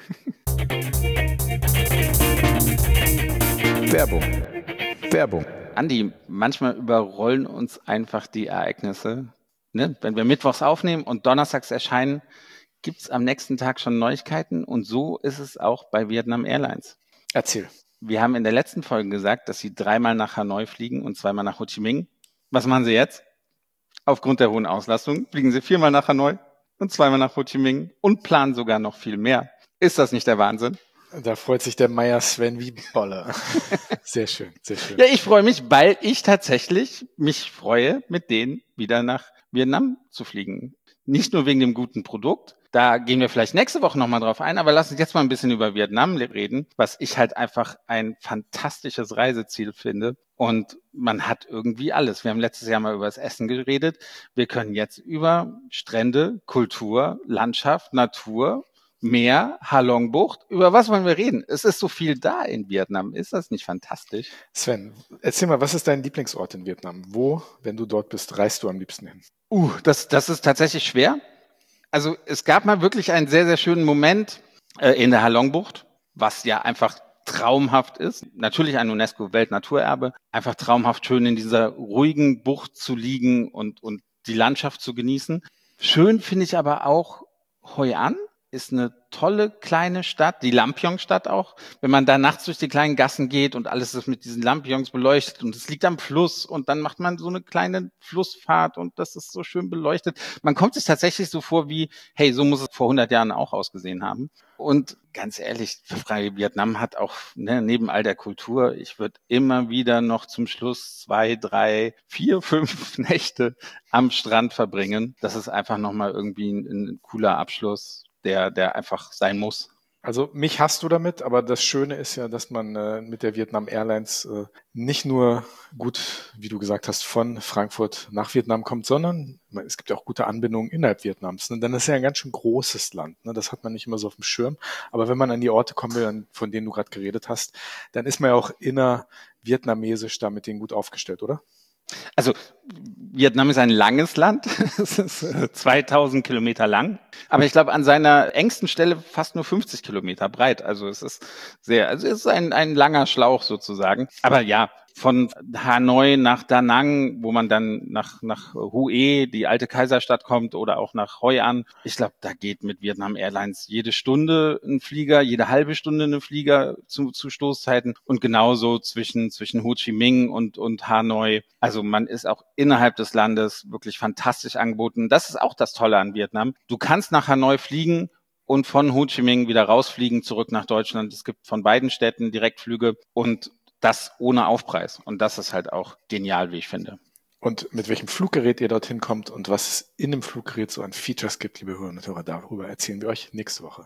Werbung. Werbung. Andi, manchmal überrollen uns einfach die Ereignisse. Ne? Wenn wir mittwochs aufnehmen und donnerstags erscheinen, gibt es am nächsten Tag schon Neuigkeiten. Und so ist es auch bei Vietnam Airlines. Erzähl. Wir haben in der letzten Folge gesagt, dass sie dreimal nach Hanoi fliegen und zweimal nach Ho Chi Minh. Was machen sie jetzt? Aufgrund der hohen Auslastung fliegen sie viermal nach Hanoi und zweimal nach Ho Chi Minh und planen sogar noch viel mehr. Ist das nicht der Wahnsinn? Da freut sich der Meier Sven wie Bolle. Sehr schön, sehr schön. Ja, ich freue mich, weil ich tatsächlich mich freue, mit denen wieder nach Vietnam zu fliegen. Nicht nur wegen dem guten Produkt, da gehen wir vielleicht nächste Woche nochmal drauf ein, aber lass uns jetzt mal ein bisschen über Vietnam reden, was ich halt einfach ein fantastisches Reiseziel finde. Und man hat irgendwie alles. Wir haben letztes Jahr mal über das Essen geredet. Wir können jetzt über Strände, Kultur, Landschaft, Natur, Meer, Halong-Bucht. Über was wollen wir reden? Es ist so viel da in Vietnam. Ist das nicht fantastisch? Sven, erzähl mal, was ist dein Lieblingsort in Vietnam? Wo, wenn du dort bist, reist du am liebsten hin? Uh, das, das ist tatsächlich schwer. Also es gab mal wirklich einen sehr, sehr schönen Moment äh, in der Halong-Bucht, was ja einfach traumhaft ist. Natürlich ein UNESCO-Weltnaturerbe. Einfach traumhaft schön in dieser ruhigen Bucht zu liegen und, und die Landschaft zu genießen. Schön finde ich aber auch Hoi An. Ist eine tolle kleine Stadt, die Lampion-Stadt auch. Wenn man da nachts durch die kleinen Gassen geht und alles ist mit diesen Lampions beleuchtet und es liegt am Fluss und dann macht man so eine kleine Flussfahrt und das ist so schön beleuchtet. Man kommt sich tatsächlich so vor wie, hey, so muss es vor hundert Jahren auch ausgesehen haben. Und ganz ehrlich, Vietnam hat auch ne, neben all der Kultur, ich würde immer wieder noch zum Schluss zwei, drei, vier, fünf Nächte am Strand verbringen. Das ist einfach nochmal irgendwie ein, ein cooler Abschluss. Der, der einfach sein muss. Also mich hast du damit, aber das Schöne ist ja, dass man äh, mit der Vietnam Airlines äh, nicht nur gut, wie du gesagt hast, von Frankfurt nach Vietnam kommt, sondern es gibt ja auch gute Anbindungen innerhalb Vietnams. Ne? Denn das ist ja ein ganz schön großes Land. Ne? Das hat man nicht immer so auf dem Schirm. Aber wenn man an die Orte kommen will, von denen du gerade geredet hast, dann ist man ja auch innervietnamesisch da mit denen gut aufgestellt, oder? Also Vietnam ist ein langes Land, es ist zweitausend Kilometer lang, aber ich glaube an seiner engsten Stelle fast nur fünfzig Kilometer breit. Also es ist sehr, also es ist ein, ein langer Schlauch sozusagen. Aber ja, von Hanoi nach Da Nang, wo man dann nach, nach Hue, die alte Kaiserstadt kommt, oder auch nach Hoi An. Ich glaube, da geht mit Vietnam Airlines jede Stunde ein Flieger, jede halbe Stunde ein Flieger zu, zu Stoßzeiten und genauso zwischen, zwischen Ho Chi Minh und, und Hanoi. Also man ist auch innerhalb des Landes wirklich fantastisch angeboten. Das ist auch das Tolle an Vietnam. Du kannst nach Hanoi fliegen und von Ho Chi Minh wieder rausfliegen, zurück nach Deutschland. Es gibt von beiden Städten Direktflüge und das ohne Aufpreis. Und das ist halt auch genial, wie ich finde. Und mit welchem Fluggerät ihr dorthin kommt und was es in dem Fluggerät so an Features gibt, liebe Hörerinnen und Hörer, darüber erzählen wir euch nächste Woche.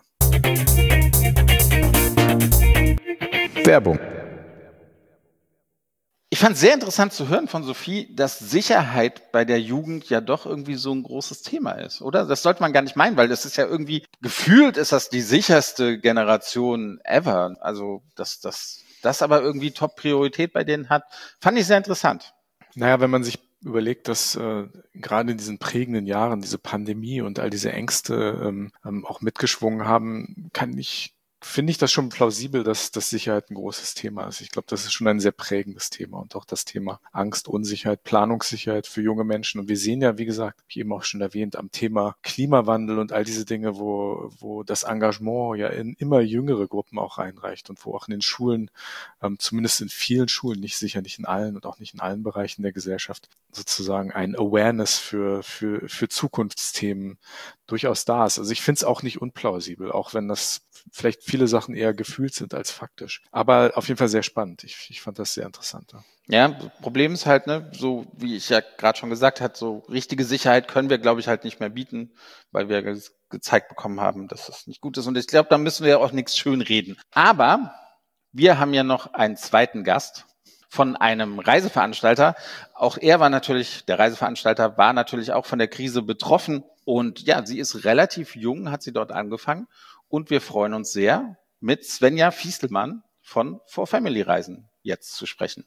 Werbung. Ich fand es sehr interessant zu hören von Sophie, dass Sicherheit bei der Jugend ja doch irgendwie so ein großes Thema ist, oder? Das sollte man gar nicht meinen, weil das ist ja irgendwie, gefühlt ist das die sicherste Generation ever. Also das, das das aber irgendwie Top-Priorität bei denen hat. Fand ich sehr interessant. Naja, wenn man sich überlegt, dass äh, gerade in diesen prägenden Jahren diese Pandemie und all diese Ängste ähm, ähm, auch mitgeschwungen haben, kann ich finde ich das schon plausibel, dass, dass Sicherheit ein großes Thema ist. Ich glaube, das ist schon ein sehr prägendes Thema und auch das Thema Angst, Unsicherheit, Planungssicherheit für junge Menschen. Und wir sehen ja, wie gesagt, wie eben auch schon erwähnt, am Thema Klimawandel und all diese Dinge, wo, wo das Engagement ja in immer jüngere Gruppen auch reinreicht und wo auch in den Schulen, ähm, zumindest in vielen Schulen, nicht sicher nicht in allen und auch nicht in allen Bereichen der Gesellschaft, sozusagen ein Awareness für, für, für Zukunftsthemen durchaus da ist. Also ich finde es auch nicht unplausibel, auch wenn das vielleicht viele Sachen eher gefühlt sind als faktisch. Aber auf jeden Fall sehr spannend. Ich, ich fand das sehr interessant. Ja, das Problem ist halt, ne, so wie ich ja gerade schon gesagt habe, so richtige Sicherheit können wir, glaube ich, halt nicht mehr bieten, weil wir ge- gezeigt bekommen haben, dass das nicht gut ist. Und ich glaube, da müssen wir ja auch nichts schönreden. Aber wir haben ja noch einen zweiten Gast von einem Reiseveranstalter. Auch er war natürlich, der Reiseveranstalter war natürlich auch von der Krise betroffen. Und ja, sie ist relativ jung, hat sie dort angefangen. Und wir freuen uns sehr, mit Svenja Fiestelmann von For Family Reisen jetzt zu sprechen.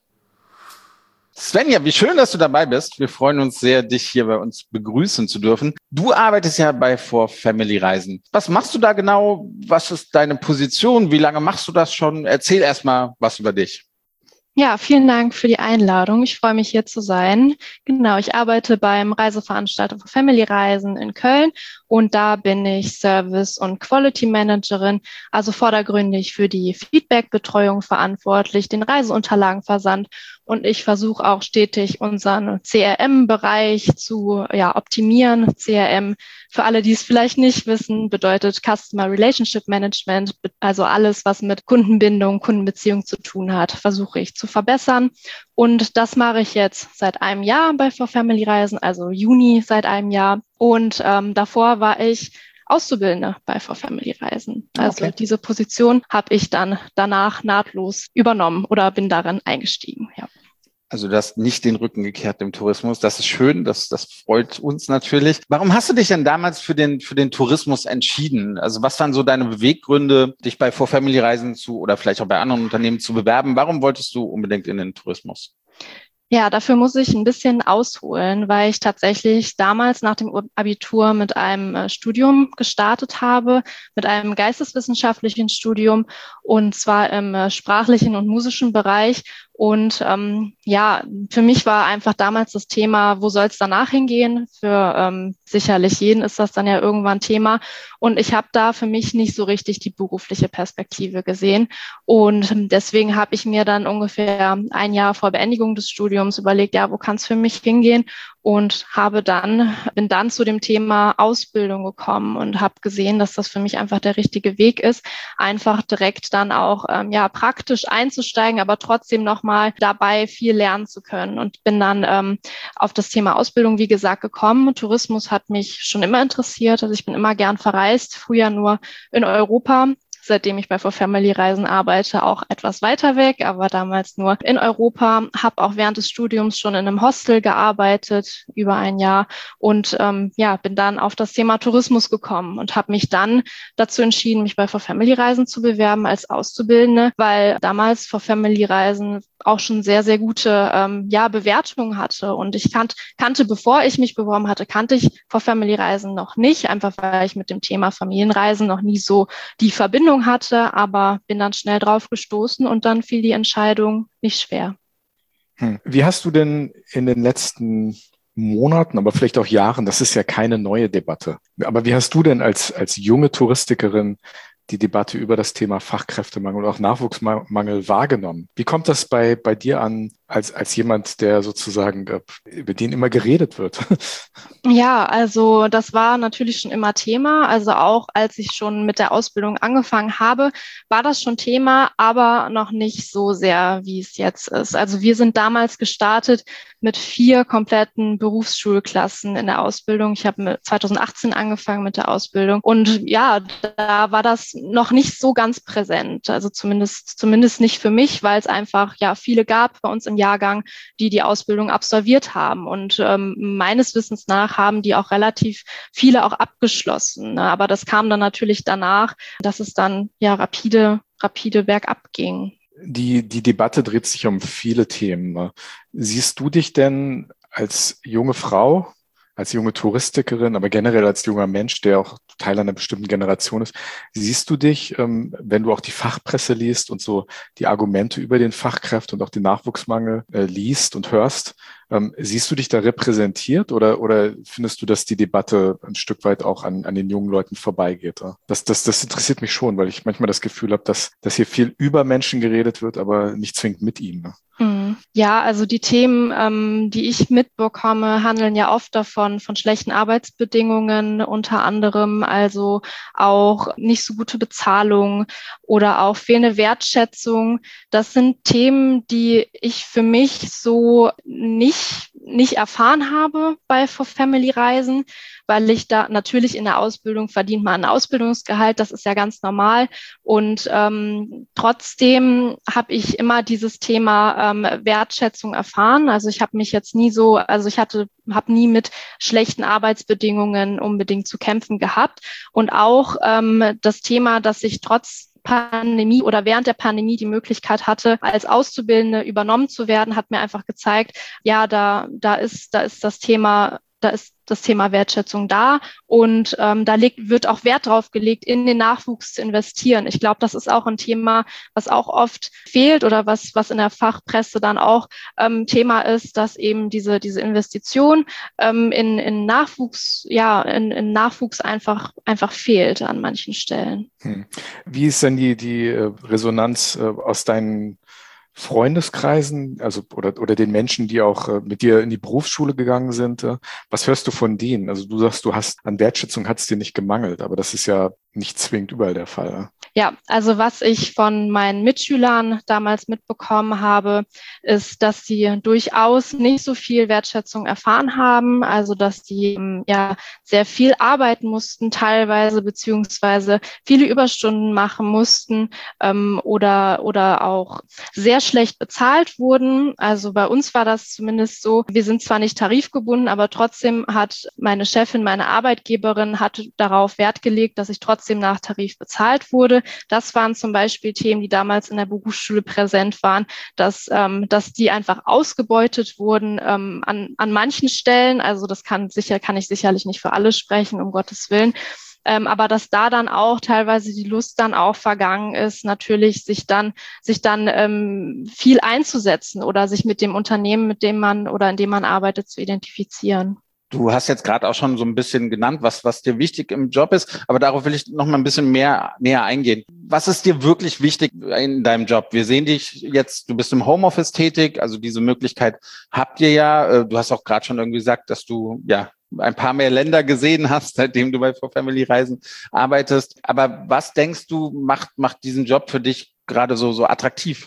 Svenja, wie schön, dass du dabei bist. Wir freuen uns sehr, dich hier bei uns begrüßen zu dürfen. Du arbeitest ja bei For Family Reisen. Was machst du da genau? Was ist deine Position? Wie lange machst du das schon? Erzähl erstmal was über dich. Ja, vielen Dank für die Einladung. Ich freue mich, hier zu sein. Genau, ich arbeite beim Reiseveranstalter For Family Reisen in Köln und da bin ich Service- und Quality Managerin, also vordergründig für die Feedback-Betreuung verantwortlich, den Reiseunterlagenversand und ich versuche auch stetig unseren C R M-Bereich zu ja, optimieren. C R M, für alle, die es vielleicht nicht wissen, bedeutet Customer Relationship Management, also alles, was mit Kundenbindung, Kundenbeziehung zu tun hat, versuche ich zu verbessern. Und das mache ich jetzt seit einem Jahr bei For Family Reisen, also Juni seit einem Jahr. Und ähm, davor war ich Auszubildende bei For Family Reisen. Also Okay. diese Position habe ich dann danach nahtlos übernommen oder bin darin eingestiegen. Ja. Also du hast nicht den Rücken gekehrt dem Tourismus. Das ist schön, das, das freut uns natürlich. Warum hast du dich denn damals für den, für den Tourismus entschieden? Also was waren so deine Beweggründe, dich bei For Family Reisen zu oder vielleicht auch bei anderen Unternehmen zu bewerben? Warum wolltest du unbedingt in den Tourismus? Ja, dafür muss ich ein bisschen ausholen, weil ich tatsächlich damals nach dem Abitur mit einem äh, Studium gestartet habe, mit einem geisteswissenschaftlichen Studium und zwar im äh, sprachlichen und musischen Bereich. Und ähm, ja, für mich war einfach damals das Thema, wo soll es danach hingehen? Für ähm, sicherlich jeden ist das dann ja irgendwann Thema. Und ich habe da für mich nicht so richtig die berufliche Perspektive gesehen. Und deswegen habe ich mir dann ungefähr ein Jahr vor Beendigung des Studiums überlegt, ja, wo kann es für mich hingehen? Und habe dann, bin dann zu dem Thema Ausbildung gekommen und habe gesehen, dass das für mich einfach der richtige Weg ist, einfach direkt dann auch ähm, ja praktisch einzusteigen, aber trotzdem nochmal dabei viel lernen zu können. Und bin dann ähm, auf das Thema Ausbildung, wie gesagt, gekommen. Tourismus hat mich schon immer interessiert. Also ich bin immer gern verreist, früher nur in Europa. Seitdem ich bei For Family Reisen arbeite, auch etwas weiter weg, aber damals nur in Europa. Habe auch während des Studiums schon in einem Hostel gearbeitet, über ein Jahr. Und ähm, ja, bin dann auf das Thema Tourismus gekommen und habe mich dann dazu entschieden, mich bei For Family Reisen zu bewerben als Auszubildende, weil damals For Family Reisen auch schon sehr, sehr gute ähm, ja, Bewertungen hatte. Und ich kannt, kannte, bevor ich mich beworben hatte, kannte ich For Family Reisen noch nicht, einfach weil ich mit dem Thema Familienreisen noch nie so die Verbindung hatte, aber bin dann schnell drauf gestoßen und dann fiel die Entscheidung nicht schwer. Hm. Wie hast du denn in den letzten Monaten, aber vielleicht auch Jahren, das ist ja keine neue Debatte, aber wie hast du denn als, als junge Touristikerin die Debatte über das Thema Fachkräftemangel und auch Nachwuchsmangel wahrgenommen? Wie kommt das bei, bei dir an, als, als jemand, der sozusagen, über den immer geredet wird? Ja, also das war natürlich schon immer Thema. Also auch als ich schon mit der Ausbildung angefangen habe, war das schon Thema, aber noch nicht so sehr, wie es jetzt ist. Also wir sind damals gestartet mit vier kompletten Berufsschulklassen in der Ausbildung. Ich habe zweitausendachtzehn angefangen mit der Ausbildung und ja, da war das noch nicht so ganz präsent. Also zumindest, zumindest nicht für mich, weil es einfach ja viele gab bei uns im Jahrgang, die die Ausbildung absolviert haben. Und ähm, meines Wissens nach haben die auch relativ viele auch abgeschlossen. Ne? Aber das kam dann natürlich danach, dass es dann ja rapide, rapide bergab ging. Die, die Debatte dreht sich um viele Themen. Siehst du dich denn als junge Frau, als junge Touristikerin, aber generell als junger Mensch, der auch Teil einer bestimmten Generation ist, siehst du dich, ähm, wenn du auch die Fachpresse liest und so die Argumente über den Fachkräfte und auch den Nachwuchsmangel äh, liest und hörst, ähm, siehst du dich da repräsentiert oder, oder findest du, dass die Debatte ein Stück weit auch an, an den jungen Leuten vorbeigeht? Ja? Das, das, das interessiert mich schon, weil ich manchmal das Gefühl habe, dass, dass hier viel über Menschen geredet wird, aber nicht zwingend mit ihnen. Ne? Ja, also die Themen, ähm, die ich mitbekomme, handeln ja oft davon, von schlechten Arbeitsbedingungen unter anderem, also auch nicht so gute Bezahlung oder auch fehlende Wertschätzung. Das sind Themen, die ich für mich so nicht, nicht erfahren habe bei For Family Reisen, weil ich da natürlich in der Ausbildung verdient man ein Ausbildungsgehalt, das ist ja ganz normal. Und ähm, trotzdem habe ich immer dieses Thema ähm, Wertschätzung erfahren. Also ich habe mich jetzt nie so, also ich hatte, habe nie mit schlechten Arbeitsbedingungen unbedingt zu kämpfen gehabt. Und auch ähm, das Thema, dass ich trotz Pandemie oder während der Pandemie die Möglichkeit hatte, als Auszubildende übernommen zu werden, hat mir einfach gezeigt, ja, da, da ist, da ist das Thema, da ist das Thema Wertschätzung da und ähm, da legt, wird auch Wert drauf gelegt, in den Nachwuchs zu investieren. Ich glaube, das ist auch ein Thema, was auch oft fehlt oder was, was in der Fachpresse dann auch ähm, Thema ist, dass eben diese, diese Investition ähm, in, in Nachwuchs, ja, in, in Nachwuchs einfach, einfach fehlt an manchen Stellen. Hm. Wie ist denn die, die Resonanz äh, aus deinen Freundeskreisen, also oder oder den Menschen, die auch äh, mit dir in die Berufsschule gegangen sind, äh, was hörst du von denen? Also du sagst, du hast an Wertschätzung hat es dir nicht gemangelt, aber das ist ja nicht zwingend überall der Fall. Ne? Ja, also was ich von meinen Mitschülern damals mitbekommen habe, ist, dass sie durchaus nicht so viel Wertschätzung erfahren haben, also dass die ja sehr viel arbeiten mussten teilweise, beziehungsweise viele Überstunden machen mussten ähm, oder oder auch sehr schlecht bezahlt wurden. Also bei uns war das zumindest so. Wir sind zwar nicht tarifgebunden, aber trotzdem hat meine Chefin, meine Arbeitgeberin, hat darauf Wert gelegt, dass ich trotzdem nach Tarif bezahlt wurde. Das waren zum Beispiel Themen, die damals in der Berufsschule präsent waren, dass, ähm, dass die einfach ausgebeutet wurden ähm, an, an manchen Stellen. Also das kann sicher, kann ich sicherlich nicht für alle sprechen, um Gottes Willen. Ähm, aber dass da dann auch teilweise die Lust dann auch vergangen ist, natürlich sich dann, sich dann ähm, viel einzusetzen oder sich mit dem Unternehmen, mit dem man oder in dem man arbeitet, zu identifizieren. Du hast jetzt gerade auch schon so ein bisschen genannt, was, was dir wichtig im Job ist, aber darauf will ich noch mal ein bisschen mehr, näher eingehen. Was ist dir wirklich wichtig in deinem Job? Wir sehen dich jetzt, du bist im Homeoffice tätig, also diese Möglichkeit habt ihr ja. Du hast auch gerade schon irgendwie gesagt, dass du ja ein paar mehr Länder gesehen hast, seitdem du bei For Family Reisen arbeitest. Aber was denkst du, macht, macht diesen Job für dich gerade so, so attraktiv?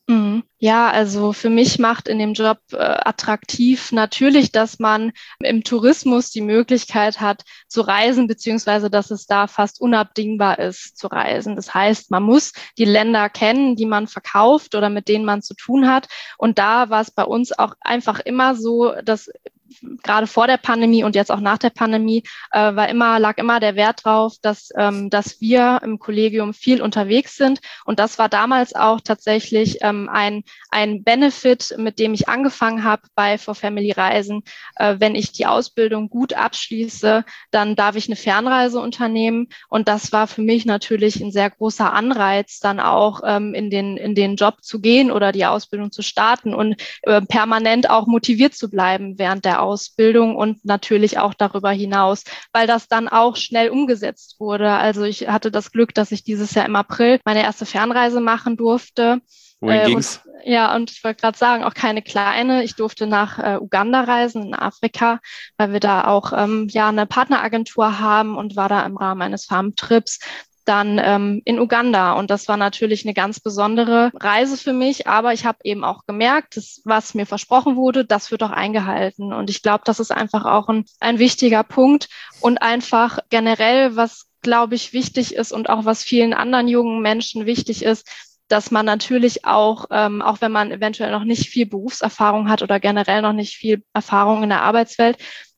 Ja, also für mich macht in dem Job äh, attraktiv natürlich, dass man im Tourismus die Möglichkeit hat zu reisen, beziehungsweise dass es da fast unabdingbar ist zu reisen. Das heißt, man muss die Länder kennen, die man verkauft oder mit denen man zu tun hat. Und da war es bei uns auch einfach immer so, dass gerade vor der Pandemie und jetzt auch nach der Pandemie äh, war immer, lag immer der Wert drauf, dass, ähm, dass wir im Kollegium viel unterwegs sind. Und das war damals auch tatsächlich ähm, ein, ein Benefit, mit dem ich angefangen habe bei For Family Reisen. Äh, wenn ich die Ausbildung gut abschließe, dann darf ich eine Fernreise unternehmen. Und das war für mich natürlich ein sehr großer Anreiz, dann auch ähm, in den, in den Job zu gehen oder die Ausbildung zu starten und äh, permanent auch motiviert zu bleiben während der Ausbildung und natürlich auch darüber hinaus, weil das dann auch schnell umgesetzt wurde. Also ich hatte das Glück, dass ich dieses Jahr im April meine erste Fernreise machen durfte. Wohin äh, ging's? Und, ja, und ich wollte gerade sagen, auch keine kleine. Ich durfte nach äh, Uganda reisen, in Afrika, weil wir da auch ähm, ja eine Partneragentur haben und war da im Rahmen eines Farmtrips dann ähm, in Uganda. Und das war natürlich eine ganz besondere Reise für mich. Aber ich habe eben auch gemerkt, dass, was mir versprochen wurde, das wird auch eingehalten. Und ich glaube, das ist einfach auch ein, ein wichtiger Punkt. Und einfach generell, was, glaube ich, wichtig ist und auch was vielen anderen jungen Menschen wichtig ist, dass man natürlich auch, ähm, auch wenn man eventuell noch nicht viel Berufserfahrung hat oder generell noch nicht viel Erfahrung in der Arbeitswelt,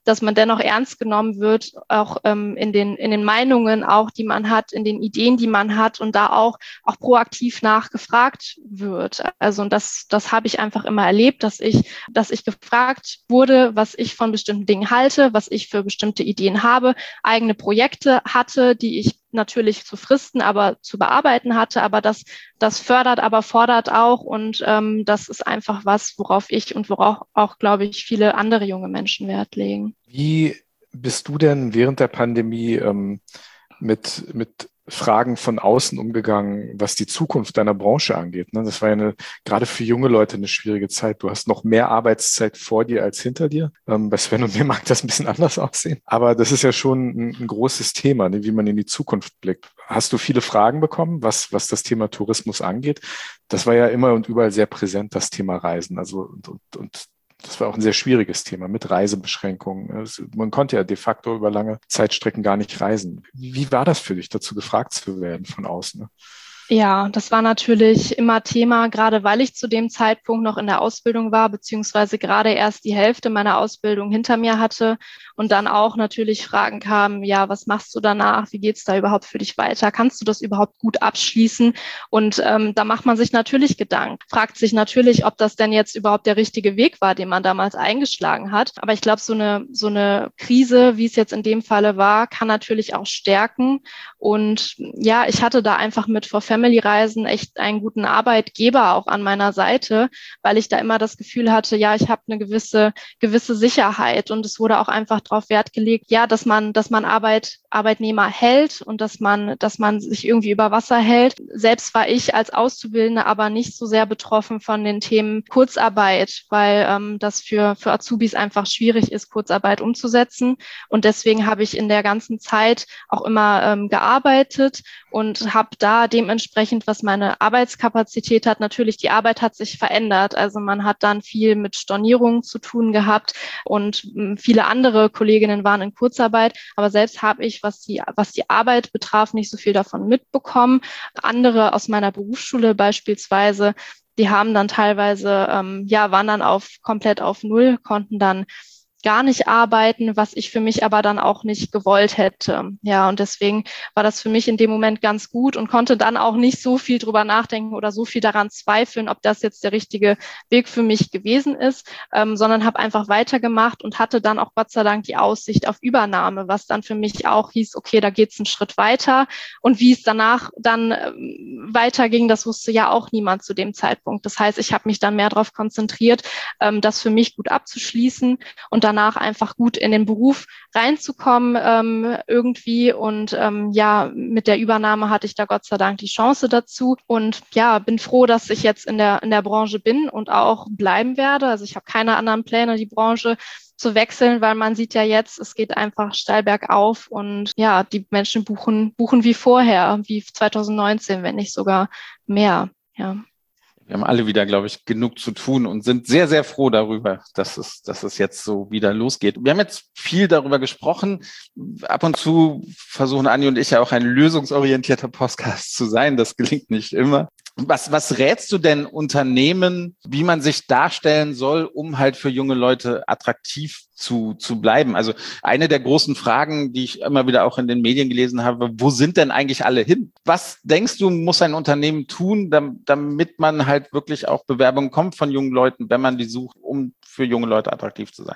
dass man dennoch ernst genommen wird, auch ähm, in den in den Meinungen auch, die man hat, in den Ideen, die man hat und da auch auch proaktiv nachgefragt wird. Also und das das habe ich einfach immer erlebt, dass ich dass ich gefragt wurde, was ich von bestimmten Dingen halte, was ich für bestimmte Ideen habe, eigene Projekte hatte, die ich natürlich zu fristen, aber zu bearbeiten hatte. Aber das, das fördert, aber fordert auch. Und ähm, das ist einfach was, worauf ich und worauf auch, glaube ich, viele andere junge Menschen Wert legen. Wie bist du denn während der Pandemie ähm, mit, mit Fragen von außen umgegangen, was die Zukunft deiner Branche angeht? Ne? Das war ja eine, gerade für junge Leute eine schwierige Zeit. Du hast noch mehr Arbeitszeit vor dir als hinter dir. Ähm, bei Sven und mir mag das ein bisschen anders aussehen. Aber das ist ja schon ein, ein großes Thema, ne? Wie man in die Zukunft blickt. Hast du viele Fragen bekommen, was, was das Thema Tourismus angeht? Das war ja immer und überall sehr präsent, das Thema Reisen. Also und, und, und das war auch ein sehr schwieriges Thema mit Reisebeschränkungen. Also man konnte ja de facto über lange Zeitstrecken gar nicht reisen. Wie war das für dich, dazu gefragt zu werden von außen? Ne? Ja, das war natürlich immer Thema, gerade weil ich zu dem Zeitpunkt noch in der Ausbildung war, beziehungsweise gerade erst die Hälfte meiner Ausbildung hinter mir hatte und dann auch natürlich Fragen kamen, ja, was machst du danach? Wie geht's da überhaupt für dich weiter? Kannst du das überhaupt gut abschließen? Und ähm, da macht man sich natürlich Gedanken, fragt sich natürlich, ob das denn jetzt überhaupt der richtige Weg war, den man damals eingeschlagen hat. Aber ich glaube, so eine, so eine Krise, wie es jetzt in dem Falle war, kann natürlich auch stärken. Und ja, ich hatte da einfach mit For Family-Reisen echt einen guten Arbeitgeber auch an meiner Seite, weil ich da immer das Gefühl hatte, ja, ich habe eine gewisse gewisse Sicherheit und es wurde auch einfach darauf Wert gelegt, ja, dass man dass man Arbeit Arbeitnehmer hält und dass man dass man sich irgendwie über Wasser hält. Selbst war ich als Auszubildende aber nicht so sehr betroffen von den Themen Kurzarbeit, weil ähm, das für für Azubis einfach schwierig ist, Kurzarbeit umzusetzen und deswegen habe ich in der ganzen Zeit auch immer ähm, gearbeitet und habe da dementsprechend, was meine Arbeitskapazität hat, natürlich die Arbeit hat sich verändert. Also man hat dann viel mit Stornierungen zu tun gehabt und viele andere Kolleginnen waren in Kurzarbeit. Aber selbst habe ich, was die, was die Arbeit betraf, nicht so viel davon mitbekommen. Andere aus meiner Berufsschule beispielsweise, die haben dann teilweise, ähm, ja, waren dann auf komplett auf Null, konnten dann gar nicht arbeiten, was ich für mich aber dann auch nicht gewollt hätte. Ja, und deswegen war das für mich in dem Moment ganz gut und konnte dann auch nicht so viel drüber nachdenken oder so viel daran zweifeln, ob das jetzt der richtige Weg für mich gewesen ist, ähm, sondern habe einfach weitergemacht und hatte dann auch Gott sei Dank die Aussicht auf Übernahme, was dann für mich auch hieß, okay, da geht's einen Schritt weiter. Und wie es danach dann ähm, weiterging, das wusste ja auch niemand zu dem Zeitpunkt. Das heißt, ich habe mich dann mehr darauf konzentriert, ähm, das für mich gut abzuschließen und dann danach einfach gut in den Beruf reinzukommen ähm, irgendwie. Und ähm, ja, mit der Übernahme hatte ich da Gott sei Dank die Chance dazu. Und ja, bin froh, dass ich jetzt in der, in der Branche bin und auch bleiben werde. Also ich habe keine anderen Pläne, die Branche zu wechseln, weil man sieht ja jetzt, es geht einfach steil bergauf und ja, die Menschen buchen, buchen wie vorher, wie zwanzig neunzehn, wenn nicht sogar mehr, ja. Wir haben alle wieder, glaube ich, genug zu tun und sind sehr, sehr froh darüber, dass es, dass es jetzt so wieder losgeht. Wir haben jetzt viel darüber gesprochen. Ab und zu versuchen Anni und ich ja auch ein lösungsorientierter Podcast zu sein. Das gelingt nicht immer. Was, was rätst du denn Unternehmen, wie man sich darstellen soll, um halt für junge Leute attraktiv zu, zu bleiben? Also eine der großen Fragen, die ich immer wieder auch in den Medien gelesen habe, wo sind denn eigentlich alle hin? Was denkst du, muss ein Unternehmen tun, damit man halt wirklich auch Bewerbungen kommt von jungen Leuten, wenn man die sucht, um für junge Leute attraktiv zu sein?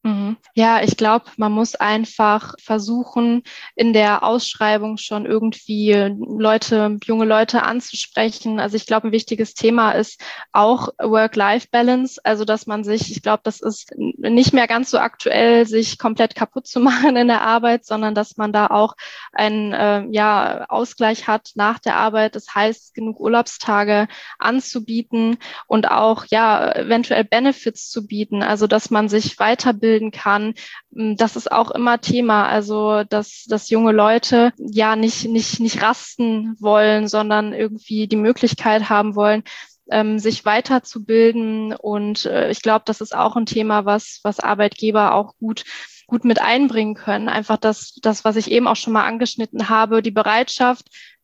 Ja, ich glaube, man muss einfach versuchen, in der Ausschreibung schon irgendwie Leute, junge Leute anzusprechen. Also ich glaube, ein wichtiges Thema ist auch Work-Life-Balance. Also dass man sich, ich glaube, das ist nicht mehr ganz so aktuell, sich komplett kaputt zu machen in der Arbeit, sondern dass man da auch einen äh, ja, Ausgleich hat nach der Arbeit. Das heißt, genug Urlaubstage anzubieten und auch ja eventuell Benefits zu bieten. Also dass man sich weiterbildet kann. Das ist auch immer Thema, also dass, dass junge Leute ja nicht, nicht, nicht rasten wollen, sondern irgendwie die Möglichkeit haben wollen, ähm, sich weiterzubilden. Und äh, ich glaube, das ist auch ein Thema, was, was Arbeitgeber auch gut gut mit einbringen können. Einfach das, das, was ich eben auch schon mal angeschnitten habe, die Bereitschaft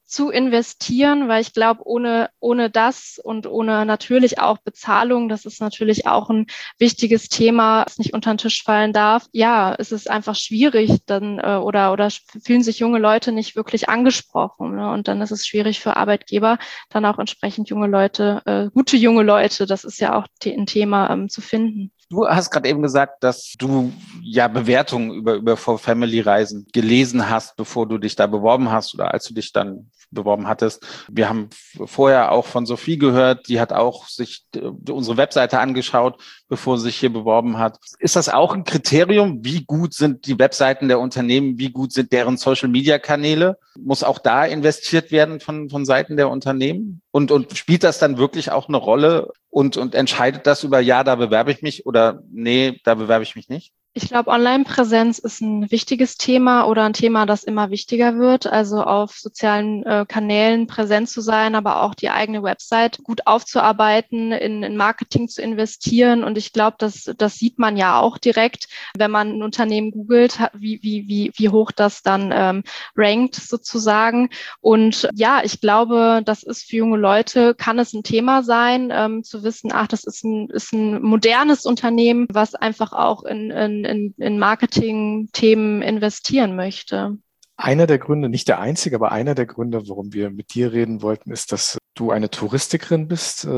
zu investieren, weil ich glaube, ohne, ohne das und ohne natürlich auch Bezahlung, das ist natürlich auch ein wichtiges Thema, das nicht unter den Tisch fallen darf. Ja, es ist einfach schwierig dann äh, oder, oder fühlen sich junge Leute nicht wirklich angesprochen. Ne? Und dann ist es schwierig für Arbeitgeber, dann auch entsprechend junge Leute, äh, gute junge Leute, das ist ja auch ein Thema, ähm, zu finden. Du hast gerade eben gesagt, dass du ja Bewertungen über, über For-Family-Reisen gelesen hast, bevor du dich da beworben hast oder als du dich dann beworben hattest. Wir haben vorher auch von Sophie gehört, die hat auch sich unsere Webseite angeschaut, bevor sie sich hier beworben hat. Ist das auch ein Kriterium? Wie gut sind die Webseiten der Unternehmen? Wie gut sind deren Social-Media-Kanäle? Muss auch da investiert werden von, von Seiten der Unternehmen? Und, und spielt das dann wirklich auch eine Rolle und, und entscheidet das über, ja, da bewerbe ich mich oder nee, da bewerbe ich mich nicht? Ich glaube, Online-Präsenz ist ein wichtiges Thema oder ein Thema, das immer wichtiger wird. Also auf sozialen äh, Kanälen präsent zu sein, aber auch die eigene Website gut aufzuarbeiten, in, in Marketing zu investieren. Und ich glaube, das, das sieht man ja auch direkt, wenn man ein Unternehmen googelt, wie, wie, wie, wie hoch das dann ähm, rankt sozusagen. Und ja, ich glaube, das ist für junge Leute, kann es ein Thema sein, ähm, zu wissen, ach, das ist ein, ist ein modernes Unternehmen, was einfach auch in, in in, in Marketing-Themen investieren möchte. Einer der Gründe, nicht der einzige, aber einer der Gründe, warum wir mit dir reden wollten, ist, dass du eine Touristikerin bist,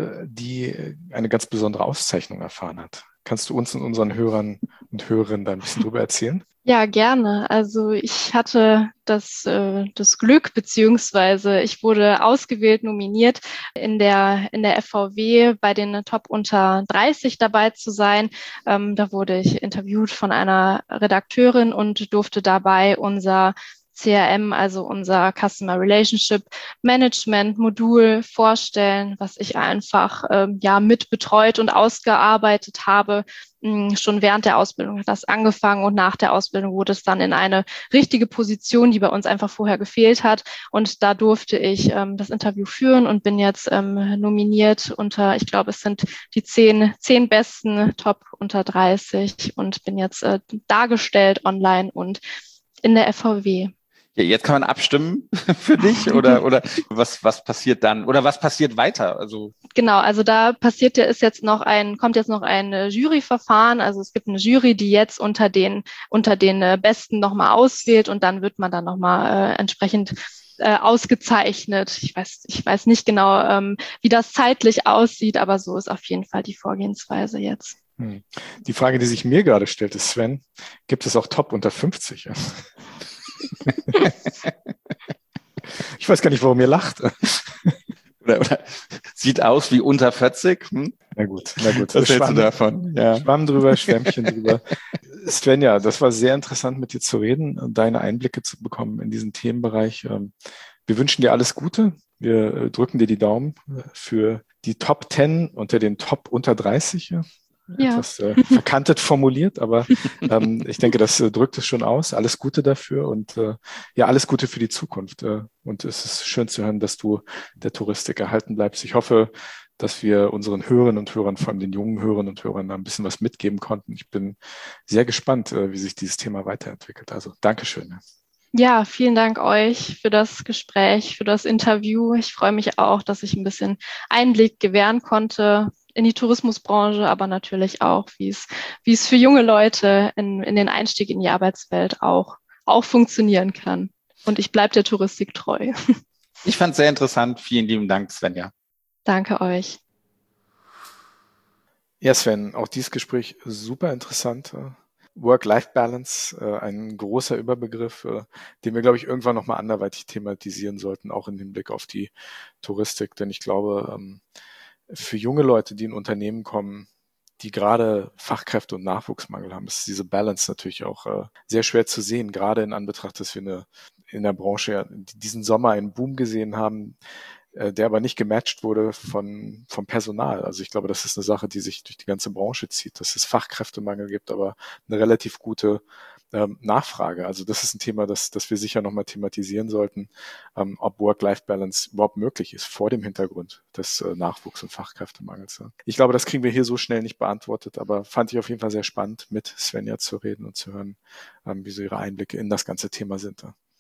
die eine ganz besondere Auszeichnung erfahren hat. Kannst du uns und unseren Hörern und Hörerinnen da ein bisschen drüber erzählen? Ja, gerne. Also ich hatte das, äh, das Glück, beziehungsweise ich wurde ausgewählt, nominiert, in der, in der F V W bei den Top unter dreißig dabei zu sein. Ähm, da wurde ich interviewt von einer Redakteurin und durfte dabei unser C R M, also unser Customer Relationship Management Modul vorstellen, was ich einfach ähm, ja mit betreut und ausgearbeitet habe. Schon während der Ausbildung hat das angefangen und nach der Ausbildung wurde es dann in eine richtige Position, die bei uns einfach vorher gefehlt hat. Und da durfte ich ähm, das Interview führen und bin jetzt ähm, nominiert unter, ich glaube, es sind die zehn, zehn besten Top unter dreißig und bin jetzt äh, dargestellt online und in der F V W. Ja, jetzt kann man abstimmen für dich oder, oder was, was passiert dann oder was passiert weiter? Also Genau, also da passiert ja, ist jetzt noch ein, kommt jetzt noch ein Juryverfahren. Also es gibt eine Jury, die jetzt unter den, unter den Besten nochmal auswählt und dann wird man dann nochmal äh, entsprechend äh, ausgezeichnet. Ich weiß, ich weiß nicht genau, ähm, wie das zeitlich aussieht, aber so ist auf jeden Fall die Vorgehensweise jetzt. Hm. Die Frage, die sich mir gerade stellt, ist, Sven, gibt es auch Top unter fünfzig? Ich weiß gar nicht, warum ihr lacht. Oder, oder sieht aus wie unter vierzig. Hm? Na gut, na gut. Was hältst du davon? Ja. Schwamm drüber, Schwämmchen drüber. Svenja, das war sehr interessant, mit dir zu reden und deine Einblicke zu bekommen in diesen Themenbereich. Wir wünschen dir alles Gute. Wir drücken dir die Daumen für die Top zehn unter den Top unter dreißig. Ja. Etwas äh, verkantet formuliert, aber ähm, ich denke, das äh, drückt es schon aus. Alles Gute dafür und äh, ja, alles Gute für die Zukunft. Äh, und es ist schön zu hören, dass du der Touristik erhalten bleibst. Ich hoffe, dass wir unseren Hörerinnen und Hörern, vor allem den jungen Hörerinnen und Hörern, da ein bisschen was mitgeben konnten. Ich bin sehr gespannt, äh, wie sich dieses Thema weiterentwickelt. Also Dankeschön. Ja, vielen Dank euch für das Gespräch, für das Interview. Ich freue mich auch, dass ich ein bisschen Einblick gewähren konnte in die Tourismusbranche, aber natürlich auch, wie es, wie es für junge Leute in, in den Einstieg in die Arbeitswelt auch, auch funktionieren kann. Und ich bleibe der Touristik treu. Ich fand es sehr interessant. Vielen lieben Dank, Svenja. Danke euch. Ja, Sven, auch dieses Gespräch super interessant. Work-Life-Balance, ein großer Überbegriff, den wir, glaube ich, irgendwann nochmal anderweitig thematisieren sollten, auch im Hinblick auf die Touristik. Denn ich glaube, für junge Leute, die in Unternehmen kommen, die gerade Fachkräfte und Nachwuchsmangel haben, ist diese Balance natürlich auch äh, sehr schwer zu sehen, gerade in Anbetracht, dass wir eine, in der Branche ja diesen Sommer einen Boom gesehen haben, äh, der aber nicht gematcht wurde von vom Personal. Also ich glaube, das ist eine Sache, die sich durch die ganze Branche zieht, dass es Fachkräftemangel gibt, aber eine relativ gute ähm, Nachfrage. Also das ist ein Thema, das, das wir sicher nochmal thematisieren sollten, ähm, ob Work-Life-Balance überhaupt möglich ist vor dem Hintergrund des äh, Nachwuchs- und Fachkräftemangels. Ich glaube, das kriegen wir hier so schnell nicht beantwortet, aber fand ich auf jeden Fall sehr spannend, mit Svenja zu reden und zu hören, ähm, wie so ihre Einblicke in das ganze Thema sind.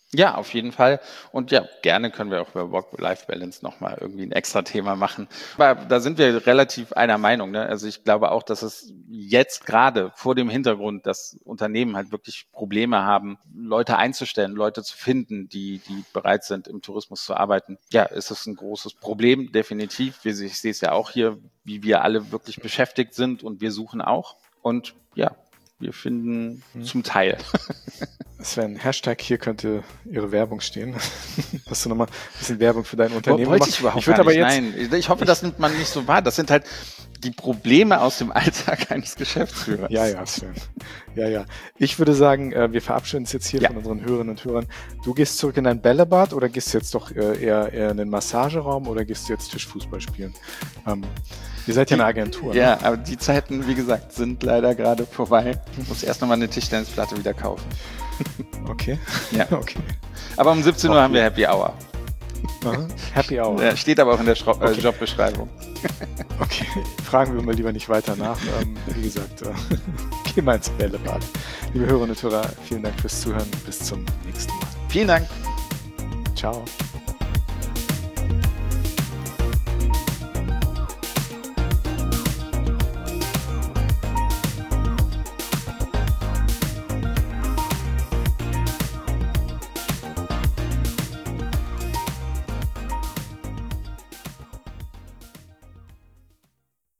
Ja, auf jeden Fall. Und ja, gerne können wir auch über Work-Life-Balance nochmal irgendwie ein extra Thema machen. Aber da sind wir relativ einer Meinung. Ne? Also ich glaube auch, dass es jetzt gerade vor dem Hintergrund, dass Unternehmen halt wirklich Probleme haben, Leute einzustellen, Leute zu finden, die, die bereit sind, im Tourismus zu arbeiten. Ja, ist es ein großes Problem, definitiv. Ich sehe es ja auch hier, wie wir alle wirklich beschäftigt sind und wir suchen auch. Und ja, wir finden hm. zum Teil. Sven, Hashtag hier könnte Ihre Werbung stehen. Hast du nochmal ein bisschen Werbung für dein Unternehmen Wollte gemacht? ich überhaupt ich würde aber jetzt, Nein, ich hoffe, das nimmt man nicht so wahr. Das sind halt die Probleme aus dem Alltag eines Geschäftsführers. Ja, ja, Sven. Ja, ja. Ich würde sagen, wir verabschieden uns jetzt hier ja. von unseren Hörerinnen und Hörern. Du gehst zurück in dein Bällebad oder gehst du jetzt doch eher, eher in den Massageraum oder gehst du jetzt Tischfußball spielen? Ähm, ihr seid ja eine Agentur. Ja, ne? aber die Zeiten, wie gesagt, sind leider gerade vorbei. Ich muss erst nochmal eine Tischtennisplatte wieder kaufen. Okay. Ja. Okay. Aber um siebzehn Uhr haben wir Happy Hour. Aha. Happy Hour. Ja, steht aber auch in der Schro- okay. äh, Jobbeschreibung. Okay, fragen wir mal lieber nicht weiter nach. Ähm, wie gesagt, äh, geh mal ins Bällebad. Liebe Hörerinnen und Hörer, vielen Dank fürs Zuhören. Bis zum nächsten Mal. Vielen Dank. Ciao.